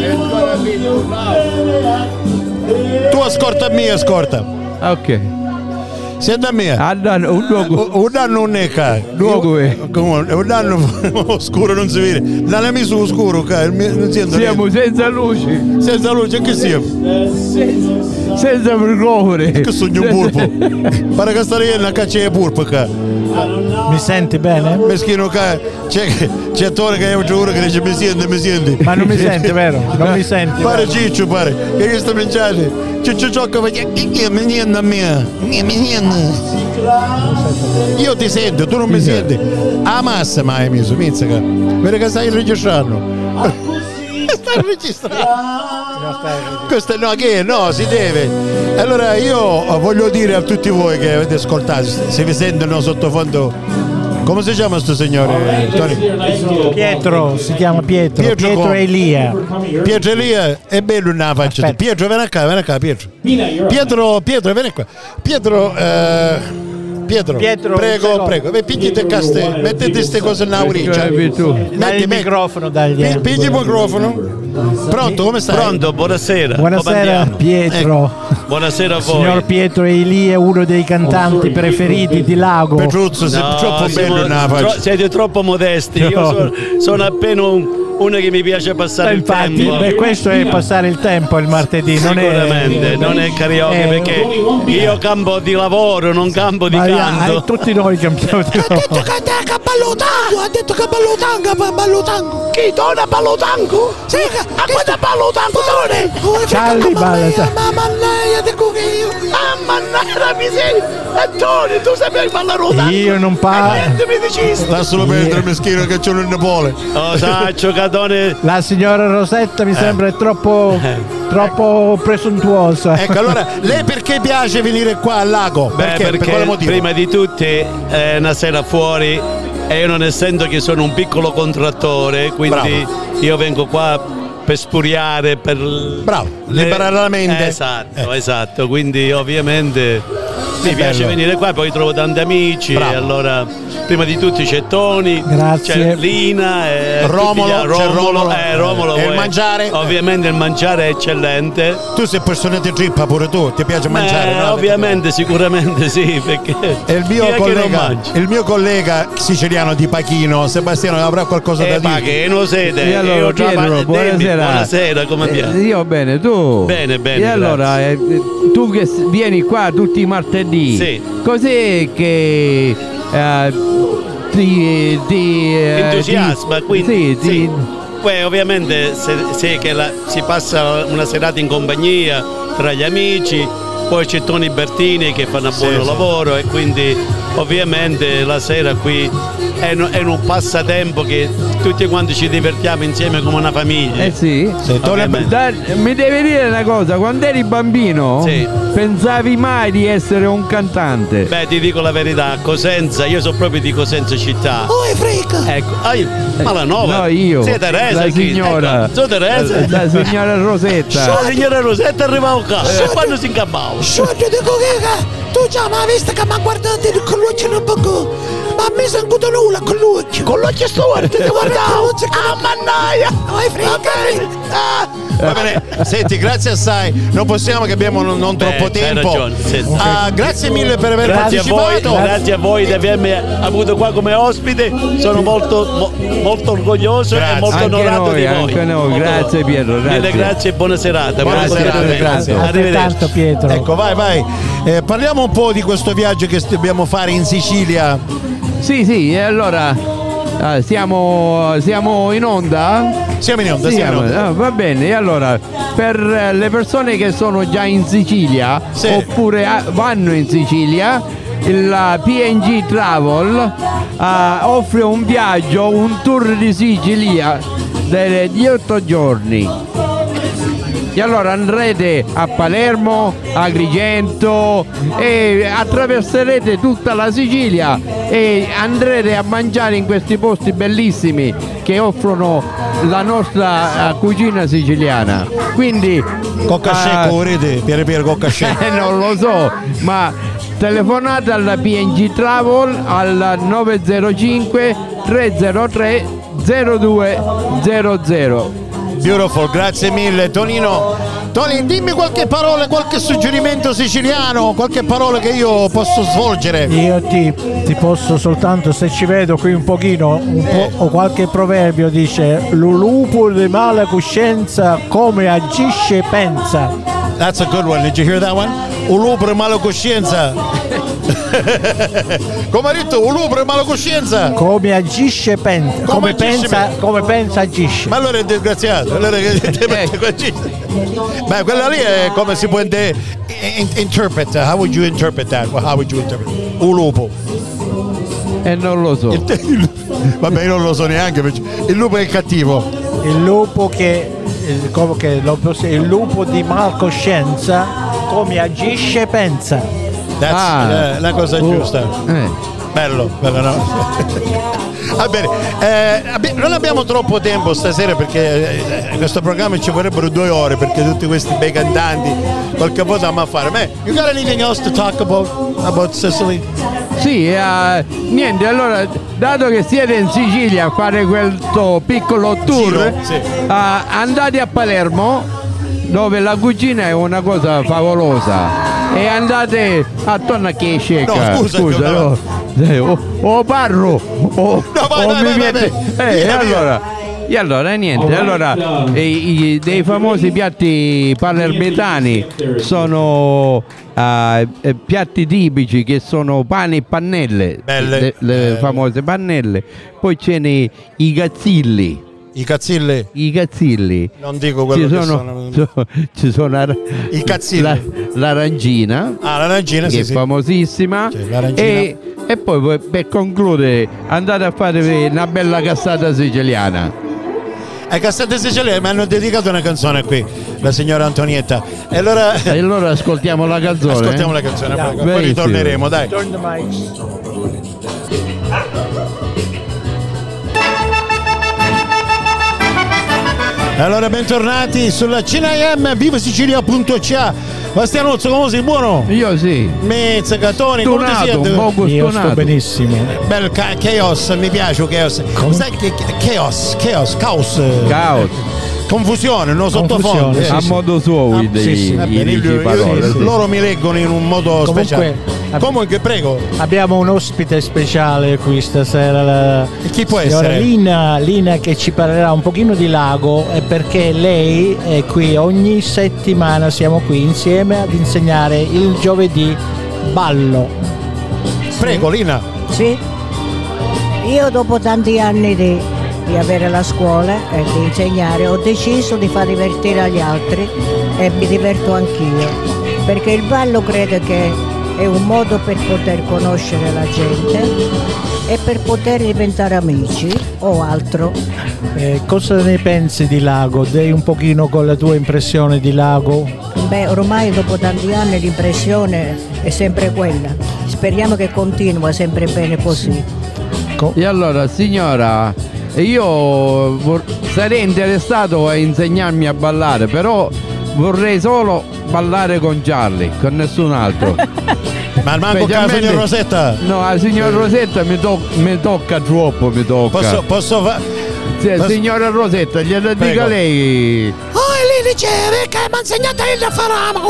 Tu ascolta me, ascolta. Ok. Senti a me. Un luogo. Un anno non è qua. Luogo è. Un anno oscuro non si vede. Non è su oscuro qua. Non sento Siamo niente. senza luce. Senza luce, che siamo? Senza microfono. Che sogno un purpo. Pare che sta lì una caccia di purpo qua. Mi senti bene? Meschino qua. C'è Tore che io giuro che dice mi senti. Ma non mi senti, vero? Non mi senti. Pare vero? Ciccio, pare. Che io sto mangiando. Ciccio ciocco fa. Mi niente a me. Mi niente. Io ti sento, tu non mi senti. A massa mai messo, mizzica. Vedi che stai registrando. Stai registrando. Questo no, che no, si deve. Allora io voglio dire a tutti voi che avete ascoltato, se vi sentono sottofondo, come si chiama sto signore? Tony? Pietro, si chiama Pietro come? Elia. Pietro Elia è bello una faccia. Aspetta. Pietro, vieni qua, Pietro. Pietro, vieni qua. Pietro, prego, pigliate caste, mettete queste cose in auricia. Dai il microfono, dagli. Pigli il microfono. Pronto, come stai? Pronto, buonasera. Buonasera Pietro. Buonasera a voi. Signor Pietro Elia è uno dei cantanti preferiti di Lago. Petruzzo, sei troppo bello una faccia. Siete troppo modesti. Io sono appena uno che mi piace passare il tempo. Questo è passare il tempo il martedì, Sicuramente, non è karaoke perché io campo di lavoro, non campo di canto. Tutti noi campiamo di Ha detto che ballo tango, ha detto che ballo tango. Chi dona ballo tango? Sì, a questa ballo tango done. Charlie balla. Mamma mia, dico che io. Mamma mia, mi sei. Antonio, tu sapevi ballare tango? Io non parlo. Lascialo perdere meschino che c'è un Napoli. Oh, saccio, Catone. La signora Rosetta mi sembra troppo presuntuosa. Ecco, allora, lei perché piace venire qua al lago? Perché per quale motivo? prima di tutti è una sera fuori e io non essendo che sono un piccolo contrattore, quindi io vengo qua per spuriare, per liberare la mente. Esatto, quindi ovviamente mi piace venire qua, poi trovo tanti amici e allora prima di tutti c'è Tony, Grazie. c'è Lina, Romolo e il mangiare? Ovviamente il mangiare è eccellente. Tu sei persona di trippa pure tu, ti piace mangiare? No? Ovviamente, sicuramente sì, perché e il mio collega siciliano di Pachino, Sebastiano, avrà qualcosa da dire? Pachino siete? E allora, Pietro, buonasera, come andiamo? Io bene, tu? Bene, E allora, tu che vieni qua tutti i martedì, sì. Cos'è che ti entusiasma? Quindi sì. Poi ovviamente se che si passa una serata in compagnia tra gli amici, poi c'è Tony Bertini che fa un buon lavoro e quindi ovviamente la sera qui è un passatempo che tutti quanti ci divertiamo insieme come una famiglia. Sì. Mi devi dire una cosa, quando eri bambino pensavi mai di essere un cantante? Beh, ti dico la verità, a Cosenza, io sono proprio di Cosenza città. Oh, è freak! Ecco, ma la nuova? No, io. Sei Teresa? La signora. Ecco, sono Teresa? La signora Rosetta. La signora Rosetta arrivava qua e quando si incappava? Sciogli dico che tu già mi hai visto che mi ha guardato con l'occhio un po'. Ma a me si è avuto nulla con l'occhio. Con l'occhio storto ti guardavo. Ah, mannaia! Va bene, senti, grazie assai. Non possiamo che abbiamo non troppo tempo. Grazie mille per aver partecipato. Grazie a voi di avermi avuto qua come ospite. Sono molto orgoglioso e molto onorato di voi. Anche noi, grazie Pietro. Mille grazie e buona serata. Buona serata, grazie. Altrettanto, Pietro. Ecco, vai. Parliamo un po' di questo viaggio che dobbiamo fare in Sicilia. Sì, e allora siamo in onda? Siamo in onda. Va bene, e allora per le persone che sono già in Sicilia oppure vanno in Sicilia, la PNG Travel offre un viaggio, un tour di Sicilia di 8 giorni. E allora andrete a Palermo, a Agrigento e attraverserete tutta la Sicilia e andrete a mangiare in questi posti bellissimi che offrono la nostra cucina siciliana. Quindi coccascè, correte, Piero coccascè. Non lo so, ma telefonate alla PNG Travel al 905 303 0200. Beautiful, grazie mille Tonino. Tony, dimmi qualche parola, qualche suggerimento siciliano, qualche parola che io posso svolgere. Io ti posso soltanto, se ci vedo qui un pochino, o qualche proverbio dice: lo lupo di mala coscienza come agisce pensa. That's a good one, did you hear that one? Un lupo di mala coscienza. Come ha detto, un lupo di mala coscienza. Come agisce pensa. Come pensa agisce. Ma allora è disgraziato. Allora beh, quella lì è come si può interpret. How would you interpret that? How would you interpret? Un lupo. Non lo so. Vabbè, io non lo so neanche. Il lupo è cattivo. Il lupo il lupo di malcoscienza come agisce pensa. That's la cosa giusta. Bello, no? Va bene, non abbiamo troppo tempo stasera perché questo programma ci vorrebbero 2 ore perché tutti questi bei cantanti qualche volta a fare. You got anything else to talk about Sicily? Sì, niente, allora dato che siete in Sicilia a fare questo piccolo tour, sì. Andate a Palermo dove la cucina è una cosa favolosa e andate attorno a che scecca. No, scusa, parlo vai. E allora niente, allora dei famosi piatti palermitani sono piatti tipici che sono pane e pannelle, le famose pannelle, poi ce n'è i cazzilli. I cazzilli? I cazzilli. Non dico quello ci sono i cazzilli. L'arancina. L'arancina, che sì, è famosissima. Sì, e poi per concludere andate a fare una bella cassata siciliana. Ai cassate siciliane mi hanno dedicato una canzone qui, la signora Antonietta. E allora ascoltiamo la canzone. Ascoltiamo la canzone, poi ritorneremo, dai. Allora, bentornati sulla CNIM vivasicilia.ca. Bastianozzo, come sei? Buono? Io sì. Mezza, Catoni, come ti siete? Io sto benissimo. Bel chaos, mi piace chaos. Sai che caos. Confusione, no, sottofondo. A modo suo parole. Loro mi leggono in un modo speciale. Comunque, prego. Abbiamo un ospite speciale qui stasera. Chi può essere? Lina che ci parlerà un pochino di lago, perché lei è qui ogni settimana, siamo qui insieme ad insegnare il giovedì ballo. Prego, Lina. Sì. Io dopo tanti anni di avere la scuola e di insegnare ho deciso di far divertire gli altri e mi diverto anch'io, perché il ballo credo che è un modo per poter conoscere la gente e per poter diventare amici o altro. Cosa ne pensi di Lago? Dai un pochino con la tua impressione di Lago? Beh, ormai dopo tanti anni l'impressione è sempre quella, speriamo che continua sempre bene così. E allora signora, io sarei interessato a insegnarmi a ballare, però vorrei solo ballare con Charlie, con nessun altro. Ma manco con la signora Rosetta? No, la signora Rosetta mi tocca troppo, mi tocca. Posso fare? Signora Rosetta, gliela dica lei. Lei diceva che mi ha insegnato a fare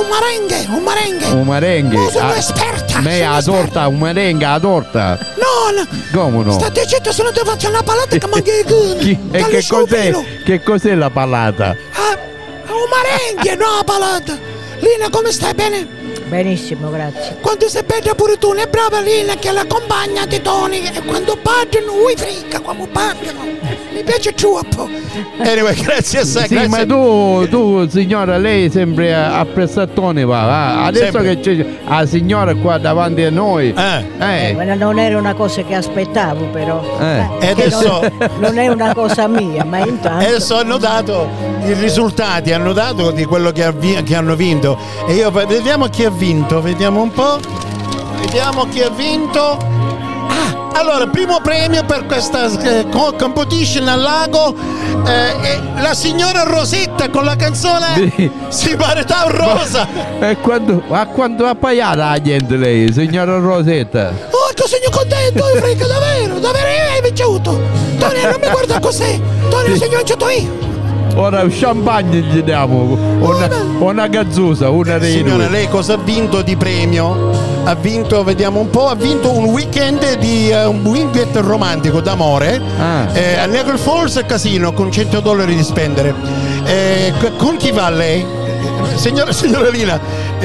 un merengue. Oh, sono esperta. Me a torta, un merengue a torta. No. Come no? Sta dicendo se non devo fare una palata che manca i guni. E che cos'è la palata? Un merengue, no la palata. Lina, come stai? Bene? Benissimo, grazie. Quando sei bella pure tu, è brava Lina che la compagna di Tony e quando parlano, fricca quando parlano. Mi piace troppo. Anyway, grazie a sé. Sì, grazie. ma tu signora, lei sempre a prestazione va. Adesso sempre. Che c'è la signora qua davanti a noi. Ma non era una cosa che aspettavo, però. E adesso non è una cosa mia, ma intanto. Adesso hanno dato i risultati, hanno dato di quello che hanno vinto. E io vediamo chi ha vinto, vediamo un po'. Vediamo chi ha vinto. Allora, primo premio per questa competition al lago, la signora Rosetta con la canzone Si pare un rosa. E quando ha pagato la gente lei, signora Rosetta? Oh, che sono contento, frega, davvero hai vinto. Tony, non mi guarda così. Tony, sono vinciuto io. Ora champagne gli diamo, una gazzosa, una dei Signora, due. lei cosa ha vinto di premio? Ha vinto, vediamo un po', ha vinto un weekend di un weekend romantico d'amore a Niagara Falls Casino con $100 di spendere. Con chi va lei? Signora Lina,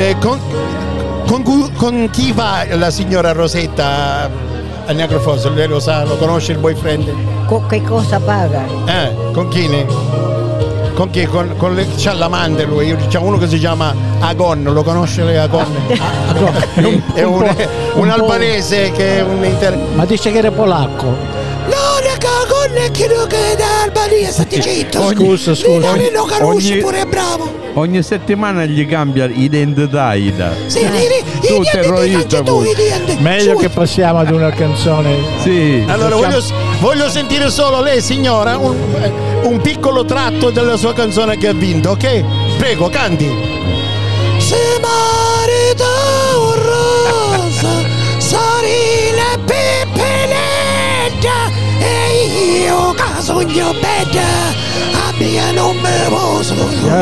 con chi va la signora Rosetta a Niagara Falls? Lei lo sa, lo conosce il boyfriend? Che cosa paga? Con chi? Con chi? C'ha l'amante lui, c'è uno che si chiama Agon, lo conosce lei Agon? È un albanese che è ma dice che era polacco. No, raga, Agon è quello che è da Albania, state zitto. Scusa. Lui lo conosce pure, è bravo. Ogni settimana gli cambia identità. Sì, i terrorista tu. Meglio che passiamo ad una canzone. Sì. Allora voglio sentire solo lei, signora, un piccolo tratto della sua canzone che ha vinto, ok? Prego, canti. Se marita un rosa, sarina pepeletta, e io caso io betta. Non me posso.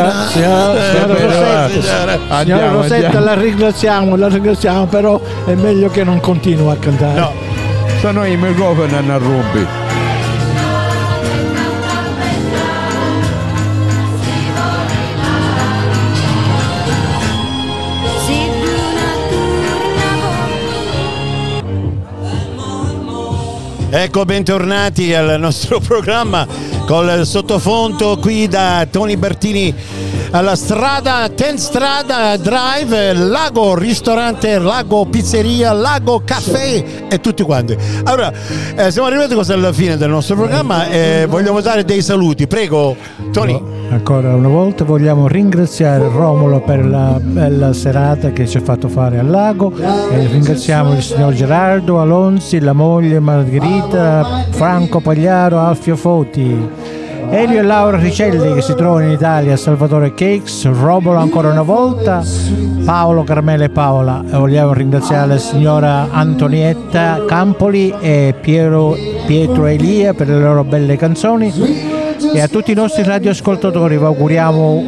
Signora Rosetta, la ringraziamo, però è meglio che non continui a cantare. No, sono i microfoni a rubi. Ecco, bentornati al nostro programma col sottofondo qui da Tony Bertini alla strada 10 Strada Drive, Lago Ristorante, Lago Pizzeria, Lago Caffè e tutti quanti. Allora, siamo arrivati quasi alla fine del nostro programma e vogliamo dare dei saluti. Prego, Tony. Ancora una volta vogliamo ringraziare Romolo per la bella serata che ci ha fatto fare al lago e ringraziamo il signor Gerardo Alonzi, la moglie Margherita, Franco Pagliaro, Alfio Foti, Elio e Laura Ricelli che si trovano in Italia, Salvatore Cakes, Romolo ancora una volta, Paolo, Carmela e Paola. E vogliamo ringraziare la signora Antonietta Campoli e Pietro Elia per le loro belle canzoni. E a tutti i nostri radioascoltatori vi auguriamo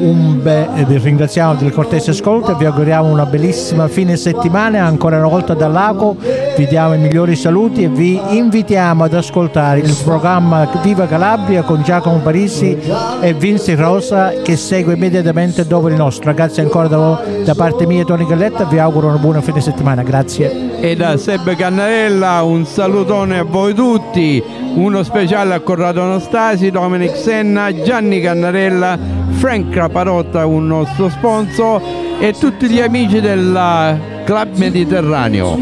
vi ringraziamo del cortese ascolto e vi auguriamo una bellissima fine settimana. Ancora una volta dal lago vi diamo i migliori saluti e vi invitiamo ad ascoltare il programma Viva Calabria con Giacomo Parisi e Vinci Rosa che segue immediatamente dopo il nostro. Ragazzi, ancora da parte mia Tony Galletta vi auguro una buona fine settimana, grazie. E da Sebbe Cannarella un salutone a voi tutti, uno speciale a Corrado Anastasi, Dominic Senna, Gianni Cannarella, Frank Caparotta, un nostro sponsor, e tutti gli amici del Club Mediterraneo.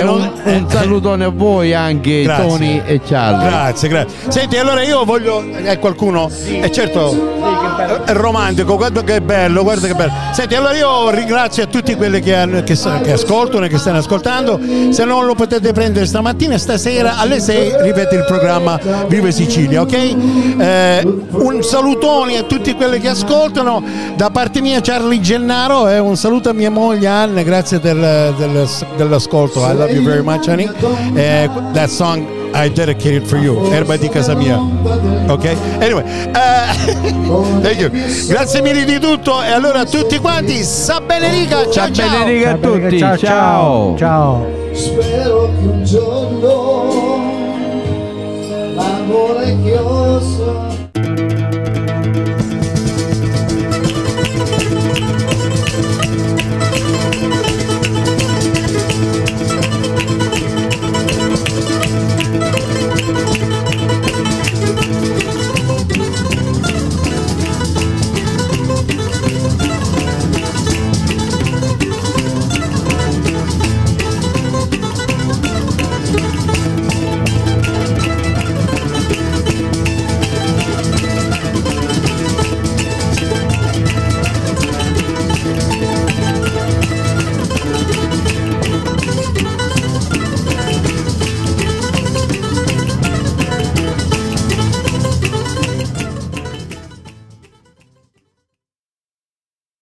Un salutone a voi anche, grazie. Tony e Charlie. Grazie. Senti, allora io voglio. Qualcuno? Certo, è romantico, guarda che bello. Senti, allora io ringrazio a tutti quelli che ascoltano e che stanno ascoltando. Se non lo potete prendere stamattina, stasera alle 6 ripete il programma Vive Sicilia, ok? Un salutone a tutti quelli che ascoltano. Da parte mia Charlie Gennaro e un saluto a mia moglie Anne, grazie dell'ascolto. I love you very much, honey. That song I dedicated for you. Erba di casa mia. Ok? Anyway, thank you. Grazie mille di tutto. E allora a tutti quanti, sa benedica. Ciao. Benedica a tutti. Ciao. Spero che un giorno l'amore che ho